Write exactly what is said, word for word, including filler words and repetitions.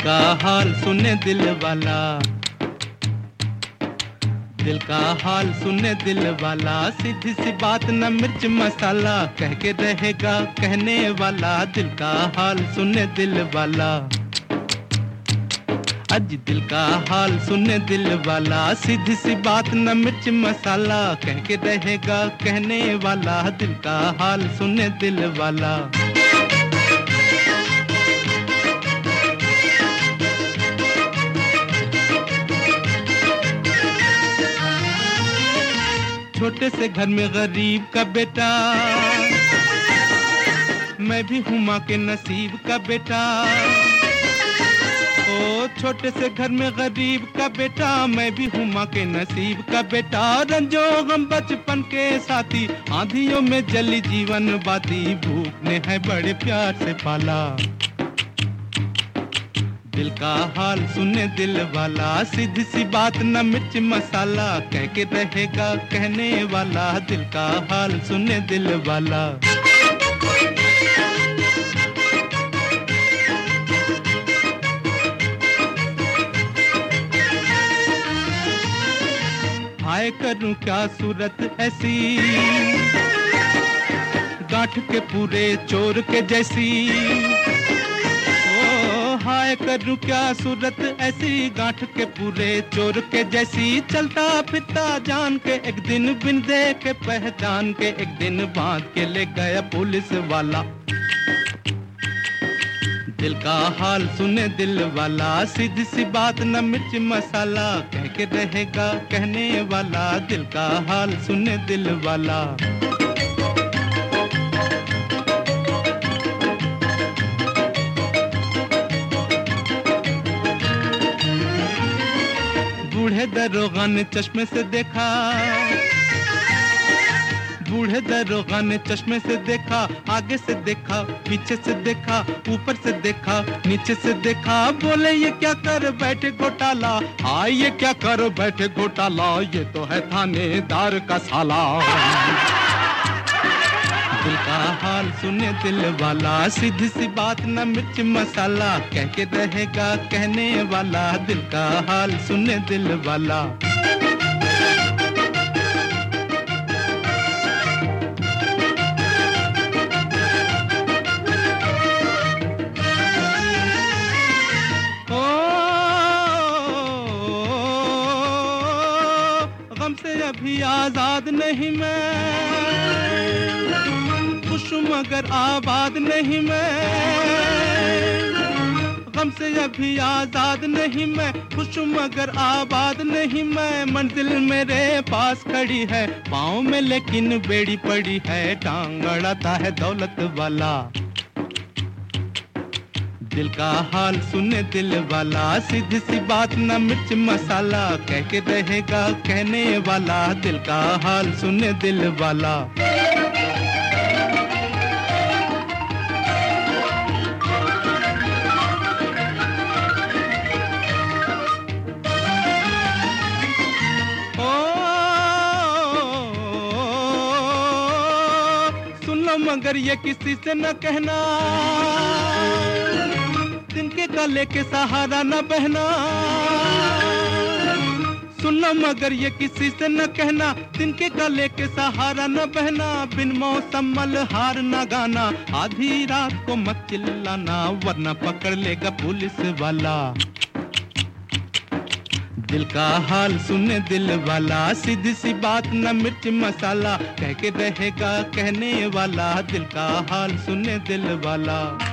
का हाल सुने दिल वाला, दिल का हाल सुने दिल वाला, सीधी सी बात न मिर्च मसाला, कह के रहेगा कहने वाला, दिल का हाल सुने दिल वाला। अज दिल का हाल सुने दिल वाला, सीधी सी बात न मिर्च मसाला, कह के रहेगा कहने वाला, दिल का हाल सुने दिल वाला। छोटे से घर में गरीब का बेटा, मैं भी हूँ माँ के नसीब का बेटा। ओ छोटे से घर में गरीब का बेटा, मैं भी हूँ माँ के नसीब का बेटा। रंजो गम बचपन के साथी, आंधियों में जली जीवन बाती, भूख ने है बड़े प्यार से पाला। दिल का हाल सुने दिल वाला, सीधी सी बात न मिर्च मसाला, कह के रहेगा कहने वाला, दिल का हाल सुने दिल वाला। हाय करूं क्या सूरत ऐसी, गांठ के पूरे चोर के जैसी। हाय करूं क्या सूरत ऐसी, गांठ के पूरे चोर के जैसी। चलता फिरता जान के एक दिन, बिन देखे पहचान के एक दिन, बांध के ले गया पुलिस वाला। दिल का हाल सुने दिल वाला, सीधी सी बात न मिर्च मसाला, कह के रहेगा कहने वाला, दिल का हाल सुने दिल वाला। बूढ़े दरोगा ने चश्मे से देखा, बूढ़े दरोगा ने चश्मे से देखा, आगे से देखा, पीछे से देखा, ऊपर से देखा, नीचे से देखा। बोले ये क्या कर बैठे घोटाला, हाँ ये क्या कर बैठे घोटाला, ये तो है थानेदार का साला। दिल का हाल सुने दिल वाला, सीधी सी बात न मिर्च मसाला, कह के रहेगा कहने वाला, दिल का हाल सुने दिल वाला। ओ गम से अभी आजाद नहीं मैं, खुश मगर आबाद नहीं मैं। गम से अभी आजाद नहीं मैं, खुश मगर आबाद नहीं मैं। मंजिल मेरे पास खड़ी है, पाँव में लेकिन बेड़ी पड़ी है, टांग अड़ाता है दौलत वाला। दिल का हाल सुने दिल वाला, सीधी सी बात न मिर्च मसाला, कह के रहेगा कहने वाला, दिल का हाल सुने दिल वाला। मगर ये किसी से न कहना, तिनके गले के सहारा न बहना। सुनो मगर ये किसी से न कहना, तिनके गले के सहारा न बहना। बिन मौसम मल्हार न गाना, आधी रात को मत चिल्लाना, वरना पकड़ लेगा पुलिस वाला। दिल का हाल सुने दिल वाला, सीधी सी बात न मिर्च मसाला, कह के रहेगा कहने वाला, दिल का हाल सुने दिल वाला।